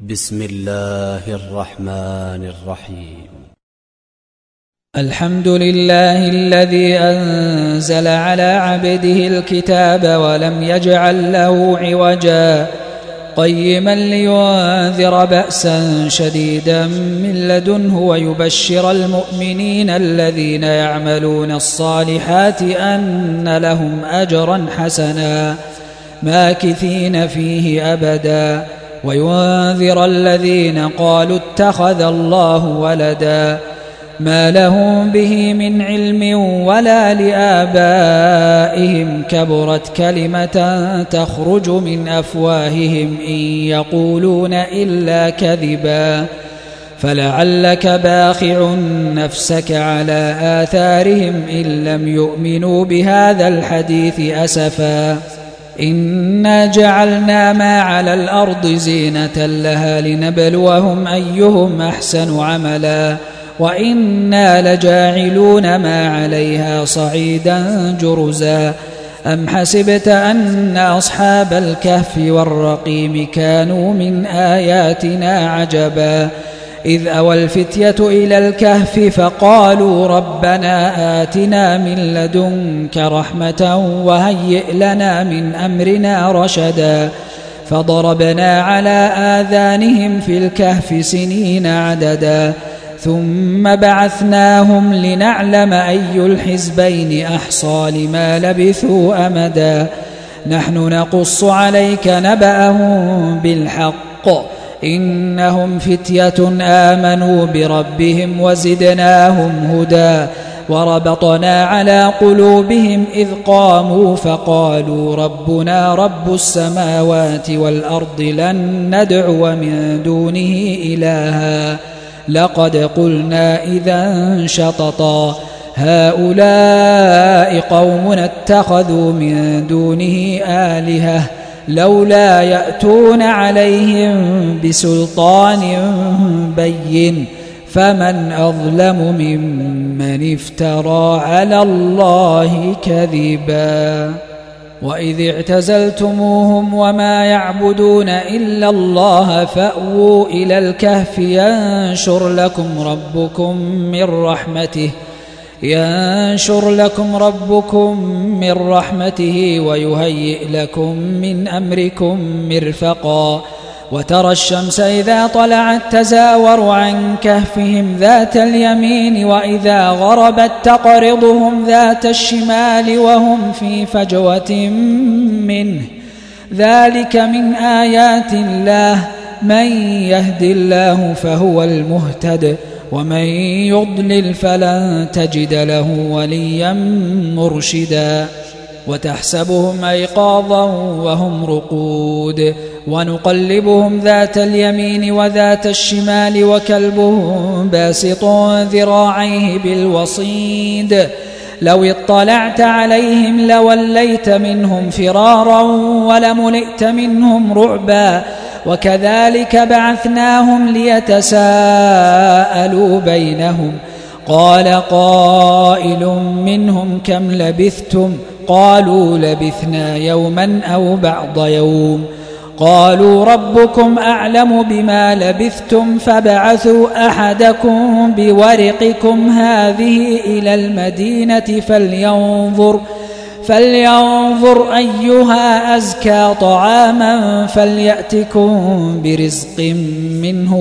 بسم الله الرحمن الرحيم. الحمد لله الذي أنزل على عبده الكتاب ولم يجعل له عوجا قيما لينذر بأسا شديدا من لدنه ويبشر المؤمنين الذين يعملون الصالحات أن لهم أجرا حسنا ماكثين فيه أبدا وينذر الذين قالوا اتخذ الله ولدا ما لهم به من علم ولا لآبائهم كبرت كلمة تخرج من أفواههم إن يقولون إلا كذبا فلعلك باخع نفسك على آثارهم إن لم يؤمنوا بهذا الحديث أسفا إنا جعلنا ما على الأرض زينة لها لنبلوهم أيهم أحسن عملا وإنا لجاعلون ما عليها صعيدا جرزا أم حسبت أن أصحاب الكهف والرقيم كانوا من آياتنا عجبا إذ أوى الفتية إلى الكهف فقالوا ربنا آتنا من لدنك رحمة وهيئ لنا من أمرنا رشدا فضربنا على آذانهم في الكهف سنين عددا ثم بعثناهم لنعلم أي الحزبين أحصى لما لبثوا أمدا نحن نقص عليك نبأهم بالحق إنهم فتية آمنوا بربهم وزدناهم هدى وربطنا على قلوبهم إذ قاموا فقالوا ربنا رب السماوات والأرض لن ندعو من دونه إلها لقد قلنا إذا شططا هؤلاء قوم اتخذوا من دونه آلهة لولا يأتون عليهم بسلطان بين فمن أظلم ممن افترى على الله كذبا وإذ اعتزلتموهم وما يعبدون إلا الله فأووا إلى الكهف ينشر لكم ربكم من رحمته ويهيئ لكم من أمركم مرفقا وترى الشمس إذا طلعت تزاور عن كهفهم ذات اليمين وإذا غربت تقرضهم ذات الشمال وهم في فجوة منه ذلك من آيات الله من يهد الله فهو المهتد ومن يضلل فلن تجد له وليا مرشدا وتحسبهم أيقاظا وهم رقود ونقلبهم ذات اليمين وذات الشمال وكلبهم باسط ذراعيه بالوصيد لو اطلعت عليهم لوليت منهم فرارا ولملئت منهم رعبا وكذلك بعثناهم ليتساءلوا بينهم قال قائل منهم كم لبثتم قالوا لبثنا يوما أو بعض يوم قالوا ربكم أعلم بما لبثتم فابعثوا أحدكم بورقكم هذه إلى المدينة فلينظر أيها أزكى طعاما فليأتكم برزق منه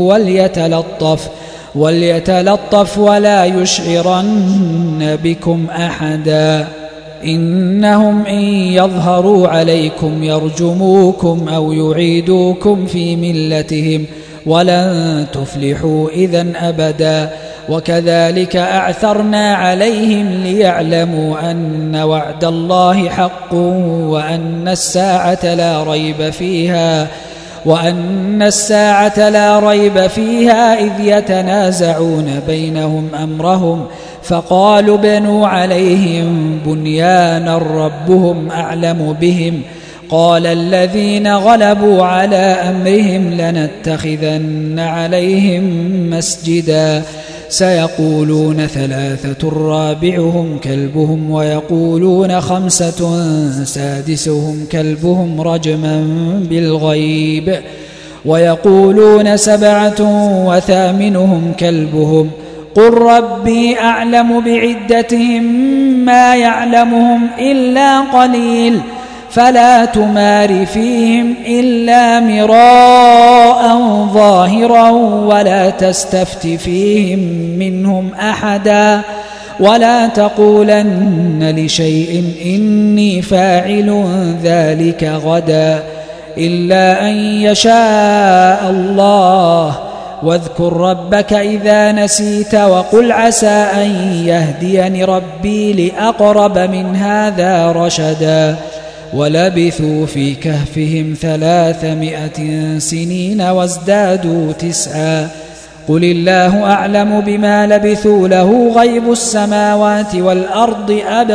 وليتلطف ولا يشعرن بكم أحدا إنهم إن يظهروا عليكم يرجموكم أو يعيدوكم في ملتهم ولن تفلحوا إذن أبدا وكذلك أعثرنا عليهم ليعلموا أن وعد الله حق وأن الساعة لا ريب فيها إذ يتنازعون بينهم أمرهم فقالوا بنوا عليهم بنيانا ربهم أعلم بهم قال الذين غلبوا على أمرهم لنتخذن عليهم مسجدا سيقولون ثلاثة رابعهم كلبهم ويقولون خمسة سادسهم كلبهم رجما بالغيب ويقولون 7 وثامنهم كلبهم قل ربي أعلم بعدتهم ما يعلمهم إلا قليل فلا تمار فيهم إلا مراء ظاهرا ولا تستفت فيهم منهم أحدا ولا تقولن لشيء إني فاعل ذلك غدا إلا أن يشاء الله واذكر ربك إذا نسيت وقل عسى أن يهديني ربي لأقرب من هذا رشدا ولبثوا في كهفهم 300 سنين وازدادوا 9 قل الله أعلم بما لبثوا له غيب السماوات والأرض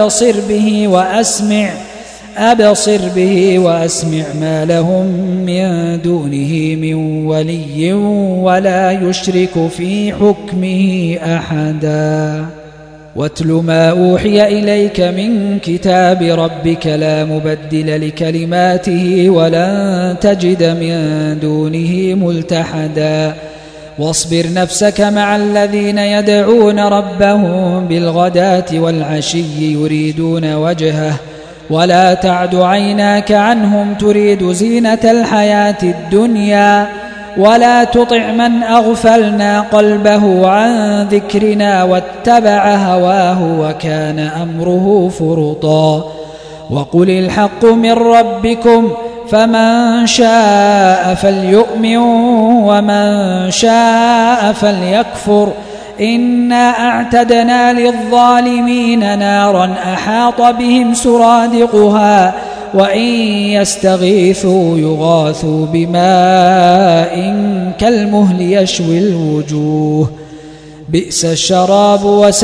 أبصر به وأسمع ما لهم من دونه من ولي ولا يشرك في حكمه أحدا واتل ما أوحي إليك من كتاب ربك لا مبدل لكلماته ولن تجد من دونه ملتحدا واصبر نفسك مع الذين يدعون ربهم بالغداة والعشي يريدون وجهه ولا تعد عيناك عنهم تريد زينة الحياة الدنيا ولا تطع من أغفلنا قلبه عن ذكرنا واتبع هواه وكان أمره فرطا وقل الحق من ربكم فمن شاء فليؤمن ومن شاء فليكفر إنا أعتدنا للظالمين نارا أحاط بهم سرادقها وإن يستغيثوا يغاثوا بماء كالمهل يشوي الوجوه بئس الشراب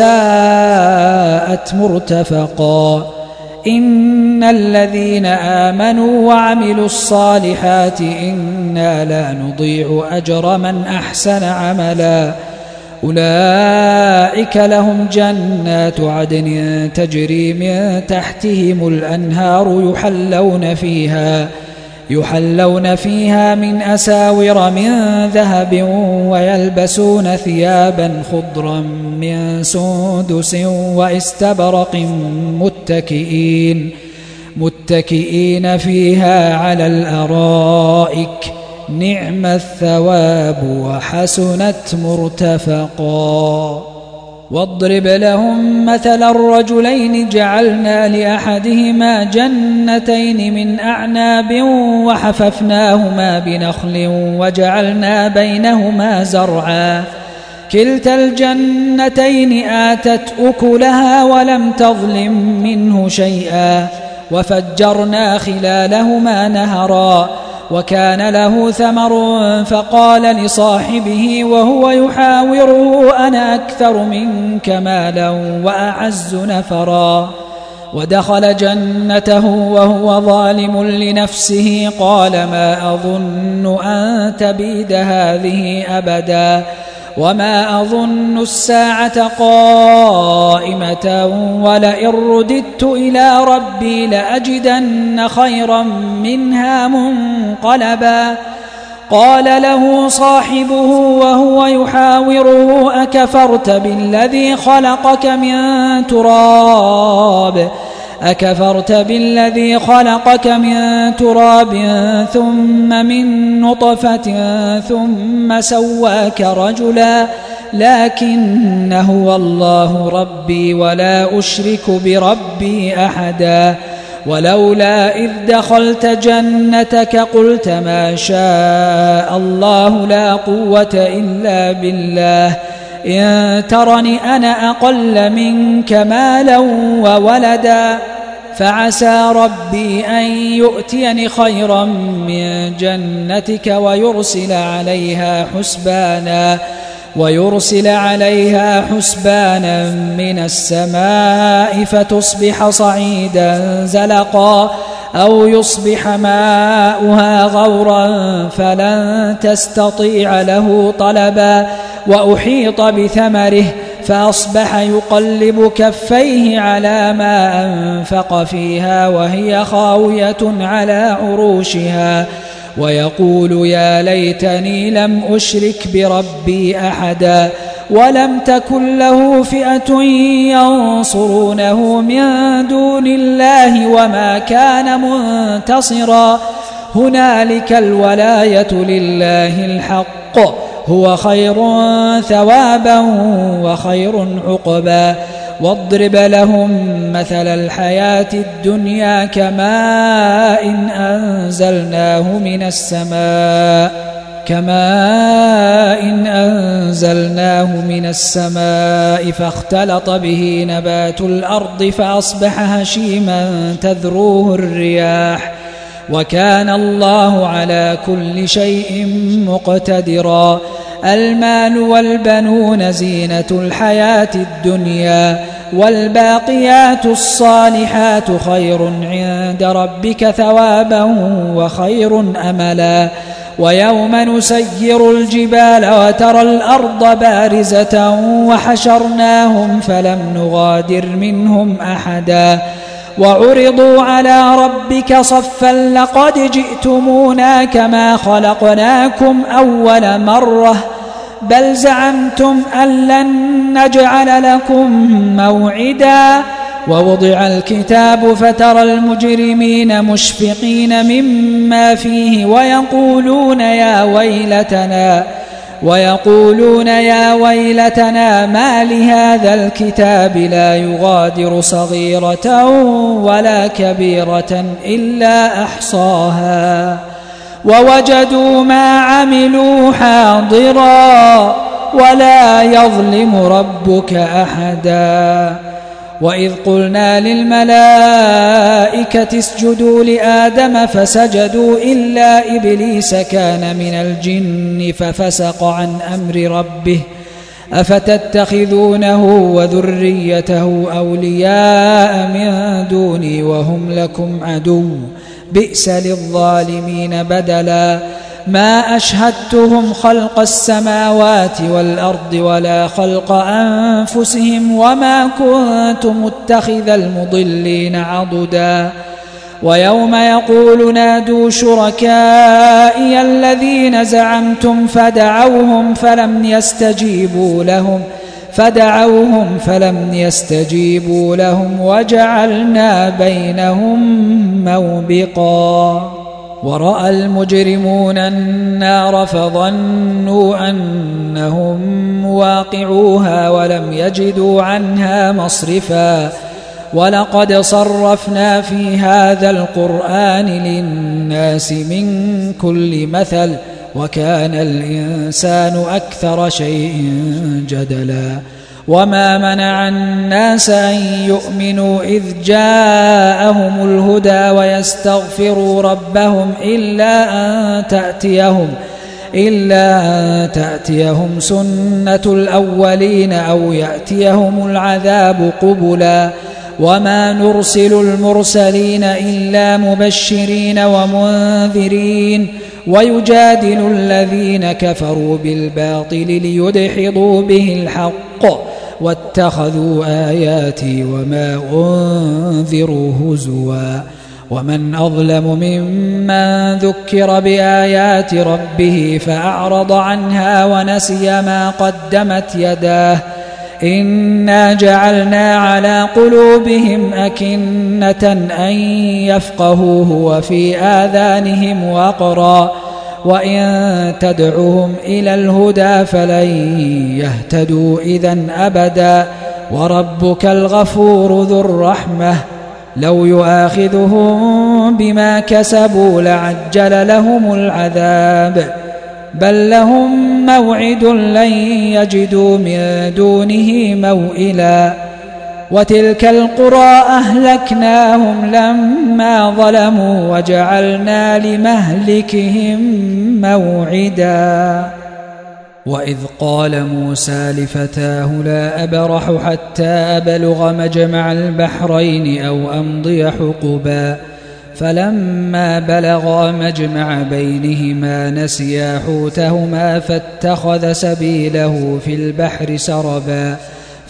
وساءت مرتفقا إن الذين آمنوا وعملوا الصالحات إنا لا نضيع أجر من أحسن عملا أولئك لهم جنات عدن تجري من تحتهم الأنهار يحلون فيها من أساور من ذهب ويلبسون ثيابا خضرا من سندس واستبرق متكئين فيها على الأرائك نعم الثواب وحسنت مرتفقا واضرب لهم مثل الرجلين جعلنا لأحدهما جنتين من أعناب وحففناهما بنخل وجعلنا بينهما زرعا كلتا الجنتين آتت أكلها ولم تظلم منه شيئا وفجرنا خلالهما نهرا وكان له ثمر فقال لصاحبه وهو يحاوره أنا أكثر منك مالا وأعز نفرا ودخل جنته وهو ظالم لنفسه قال ما أظن أن تبيد هذه أبدا وما أظن الساعة قائمة ولئن رددت إلى ربي لأجدن خيرا منها منقلبا قال له صاحبه وهو يحاوره أكفرت بالذي خلقك من تراب ثم من نطفة ثم سواك رجلا لكن هو الله ربي ولا أشرك بربي أحدا ولولا إذ دخلت جنتك قلت ما شاء الله لا قوة إلا بالله إن ترني أنا أقل منك مالا وولدا فعسى ربي أن يؤتيني خيرا من جنتك ويرسل عليها حسبانا من السماء فتصبح صعيدا زلقا أو يصبح ماؤها غورا فلن تستطيع له طلبا وأحيط بثمره فأصبح يقلب كفيه على ما أنفق فيها وهي خاوية على عروشها ويقول يا ليتني لم أشرك بربي أحدا ولم تكن له فئة ينصرونه من دون الله وما كان منتصرا هنالك الولاية لله الحق هو خير ثوابا وخير عقبا واضرب لهم مثل الحياة الدنيا كماء أنزلناه من السماء فاختلط به نبات الأرض فأصبح هشيما تذروه الرياح وكان الله على كل شيء مقتدرا المال والبنون زينة الحياة الدنيا والباقيات الصالحات خير عند ربك ثوابا وخير أملا ويوم نسير الجبال وترى الأرض بارزة وحشرناهم فلم نغادر منهم أحدا وعرضوا على ربك صفا لقد جئتمونا كما خلقناكم أول مرة بل زعمتم أن لن نجعل لكم موعدا ووضع الكتاب فترى المجرمين مشفقين مما فيه ويقولون يا ويلتنا ما لهذا الكتاب لا يغادر صغيرة ولا كبيرة إلا أحصاها ووجدوا ما عملوا حاضرا ولا يظلم ربك أحدا وإذ قلنا للملائكة اسجدوا لآدم فسجدوا إلا إبليس كان من الجن ففسق عن أمر ربه أفتتخذونه وذريته أولياء من دوني وهم لكم عدو بئس للظالمين بدلا ما أشهدتهم خلق السماوات والأرض ولا خلق أنفسهم وما كنت متخذ المضلين عضدا ويوم يقول نادوا شركائي الذين زعمتم فدعوهم فلم يستجيبوا لهم وجعلنا بينهم موبقا ورأى المجرمون النار فظنوا أنهم مواقعوها ولم يجدوا عنها مصرفا ولقد صرفنا في هذا القرآن للناس من كل مثل وكان الإنسان أكثر شيء جدلا وما منع الناس أن يؤمنوا إذ جاءهم الهدى ويستغفروا ربهم إلا أن تأتيهم سنة الأولين أو يأتيهم العذاب قبلا وما نرسل المرسلين إلا مبشرين ومنذرين ويجادل الذين كفروا بالباطل ليدحضوا به الحق واتخذوا آياتي وما أنذروا هزوا ومن أظلم ممن ذكر بآيات ربه فأعرض عنها ونسي ما قدمت يداه إنا جعلنا على قلوبهم أكنة أن يفقهوه وفي آذانهم وقرا وإن تدعهم إلى الهدى فلن يهتدوا إذن أبدا وربك الغفور ذو الرحمة لو يؤاخذهم بما كسبوا لعجل لهم العذاب بل لهم موعد لن يجدوا من دونه موئلا وتلك القرى أهلكناهم لما ظلموا وجعلنا لمهلكهم موعدا وإذ قال موسى لفتاه لا أبرح حتى أبلغ مجمع البحرين أو أمضي حقبا فلما بلغا مجمع بينهما نسيا حوتهما فاتخذ سبيله في البحر سربا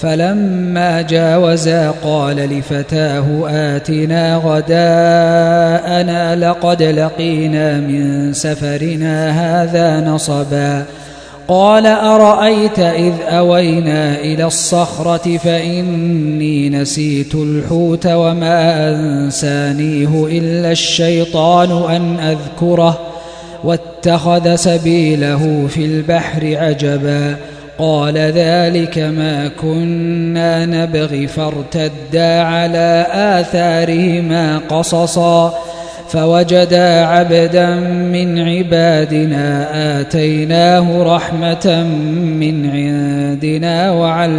فلما جاوزا قال لفتاه آتنا غداءنا لقد لقينا من سفرنا هذا نصبا قال أرأيت إذ أوينا إلى الصخرة فإني نسيت الحوت وما أنسانيه إلا الشيطان أن أذكره واتخذ سبيله في البحر عجبا قال ذلك ما كنا نبغي فارتدا على آثارهما قصصا فوجدا عبدا من عبادنا آتيناه رحمة من عندنا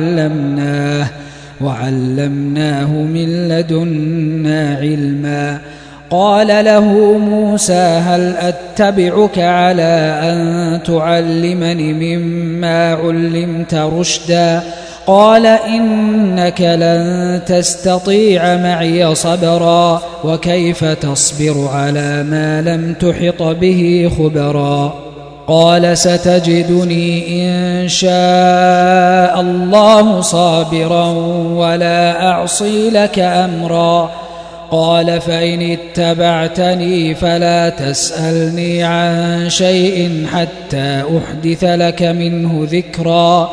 وعلمناه من لدنا علما قال له موسى هل أتبعك على أن تعلمني مما علمت رشدا قال إنك لن تستطيع معي صبرا وكيف تصبر على ما لم تحط به خبرا قال ستجدني إن شاء الله صابرا ولا أعصي لك أمرا قال فإن اتبعتني فلا تسألني عن شيء حتى أحدث لك منه ذكرا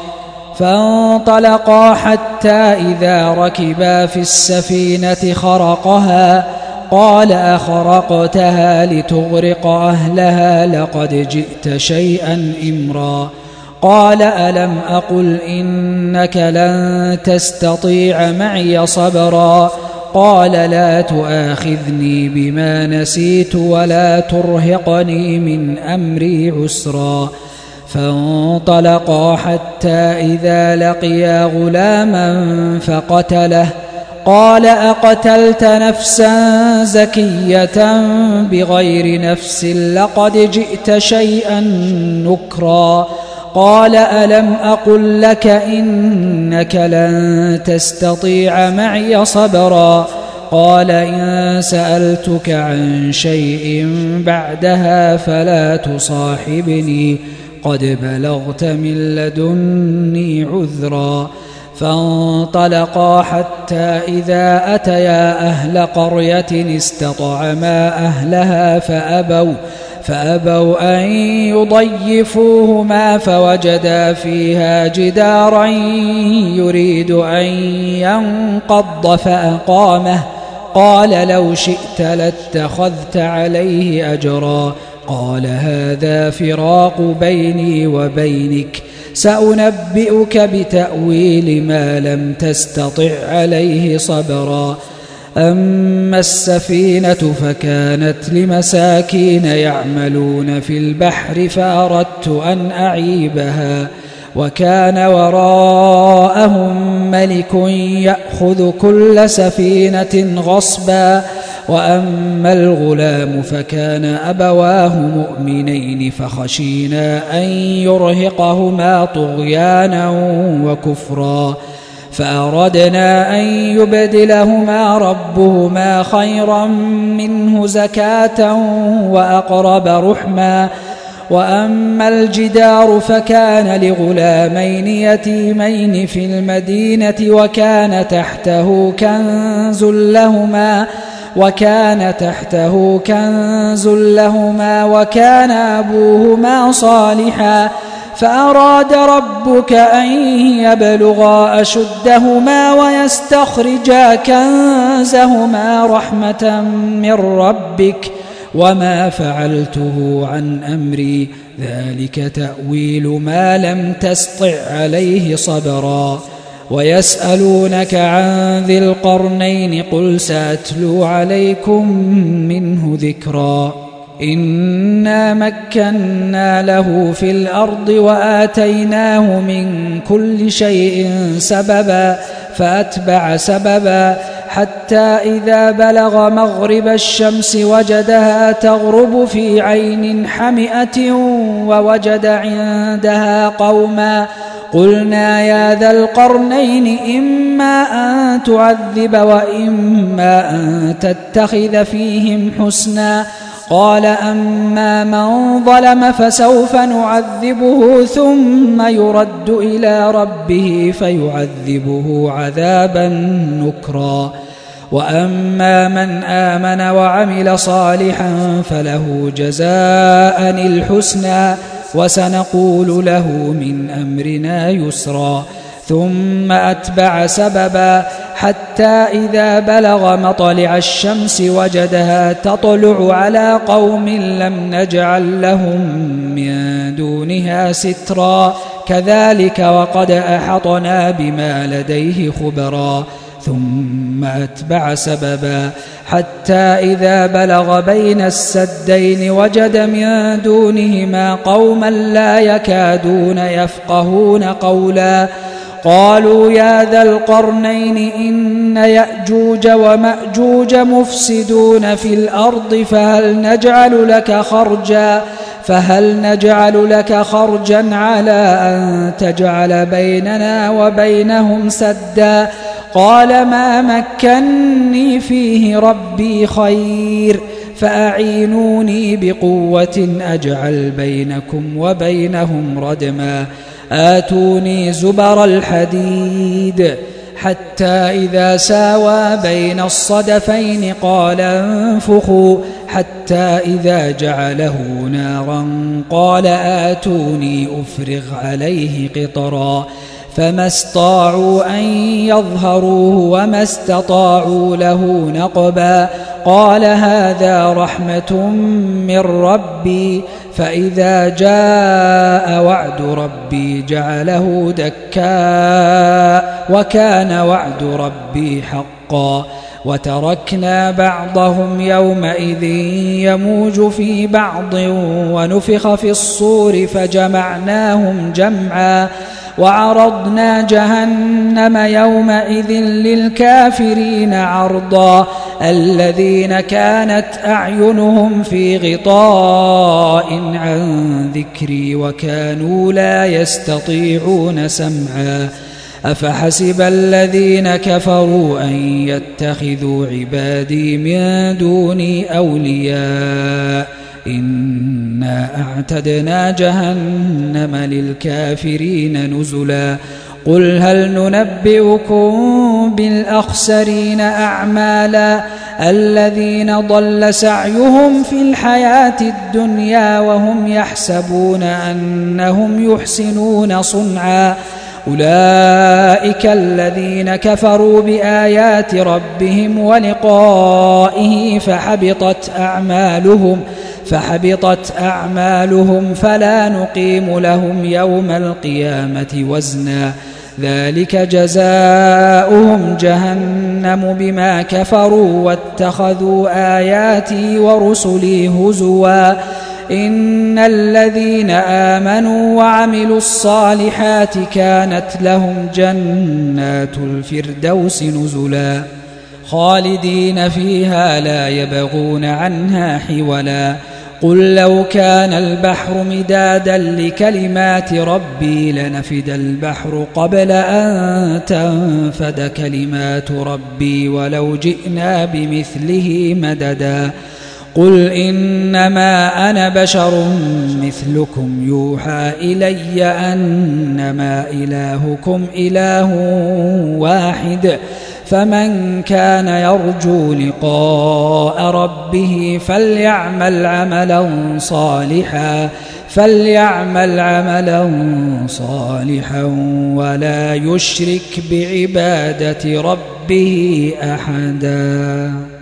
فانطلقا حتى إذا ركبا في السفينة خرقها قال أخرقتها لتغرق أهلها لقد جئت شيئا إمرا قال ألم أقل إنك لن تستطيع معي صبرا قال لا تؤاخذني بما نسيت ولا ترهقني من أمري عسرا فانطلقا حتى إذا لقيا غلاما فقتله قال أقتلت نفسا زكية بغير نفس لقد جئت شيئا نكرا قال ألم أقل لك إنك لن تستطيع معي صبرا قال إن سألتك عن شيء بعدها فلا تصاحبني قد بلغت من لدني عذرا فانطلقا حتى إذا أتيا أهل قرية استطعما أهلها فأبوا أن يضيفوهما فوجدا فيها جدارا يريد أن ينقض فأقامه قال لو شئت لاتخذت عليه أجرا قال هذا فراق بيني وبينك سأنبئك بتأويل ما لم تستطع عليه صبرا أما السفينة فكانت لمساكين يعملون في البحر فأردت أن أعيبها وكان وراءهم ملك يأخذ كل سفينة غصبا وأما الغلام فكان أبواه مؤمنين فخشينا أن يرهقهما طغيانا وكفرا فأردنا أن يبدلهما ربهما خيرا منه زكاة وأقرب رحما وأما الجدار فكان لغلامين يتيمين في المدينة وكان تحته كنز لهما وكان أبوهما صالحا فأراد ربك أن يبلغا أشدهما ويستخرجا كنزهما رحمة من ربك وما فعلته عن أمري ذلك تأويل ما لم تسطع عليه صبرا ويسألونك عن ذي القرنين قل سأتلو عليكم منه ذكرا إنا مكنا له في الأرض وآتيناه من كل شيء سببا فأتبع سببا حتى إذا بلغ مغرب الشمس وجدها تغرب في عين حمئة ووجد عندها قوما قلنا يا ذا القرنين إما أن تعذب وإما أن تتخذ فيهم حسنا قال أما من ظلم فسوف نعذبه ثم يرد إلى ربه فيعذبه عذابا نكرا وأما من آمن وعمل صالحا فله جزاء الحسنى وسنقول له من أمرنا يسرا ثم أتبع سببا حتى إذا بلغ مطلع الشمس وجدها تطلع على قوم لم نجعل لهم من دونها سترا كذلك وقد أحطنا بما لديه خبرا ثم أتبع سببا حتى إذا بلغ بين السدين وجد من دونهما قوما لا يكادون يفقهون قولا قالوا يا ذا القرنين إن يأجوج ومأجوج مفسدون في الأرض فهل نجعل لك خرجا على أن تجعل بيننا وبينهم سدا قال ما مكني فيه ربي خير فأعينوني بقوة أجعل بينكم وبينهم ردما آتوني زبر الحديد حتى إذا ساوى بين الصدفين قال انفخوا حتى إذا جعله نارا قال آتوني أفرغ عليه قطرا فما استطاعوا أن يظهروه وما استطاعوا له نقبا قال هذا رحمة من ربي فإذا جاء وعد ربي جعله دكا وكان وعد ربي حقا وتركنا بعضهم يومئذ يموج في بعض ونفخ في الصور فجمعناهم جمعا وعرضنا جهنم يومئذ للكافرين عرضا الذين كانت أعينهم في غطاء عن ذكري وكانوا لا يستطيعون سمعا أفحسب الذين كفروا أن يتخذوا عبادي من دوني أولياء إنا أعتدنا جهنم للكافرين نزلا قل هل ننبئكم بالأخسرين أعمالا الذين ضل سعيهم في الحياة الدنيا وهم يحسبون أنهم يحسنون صنعا أولئك الذين كفروا بآيات ربهم ولقائه فحبطت أعمالهم فلا نقيم لهم يوم القيامة وزنا ذلك جزاؤهم جهنم بما كفروا واتخذوا آياتي ورسلي هزوا إن الذين آمنوا وعملوا الصالحات كانت لهم جنات الفردوس نزلا خالدين فيها لا يبغون عنها حولا قل لو كان البحر مدادا لكلمات ربي لنفد البحر قبل أن تنفد كلمات ربي ولو جئنا بمثله مددا قل إنما أنا بشر مثلكم يوحى إلي أنما إلهكم إله واحد فمن كان يرجو لقاء ربه فليعمل عملا صالحا ولا يشرك بعبادة ربه أحدا.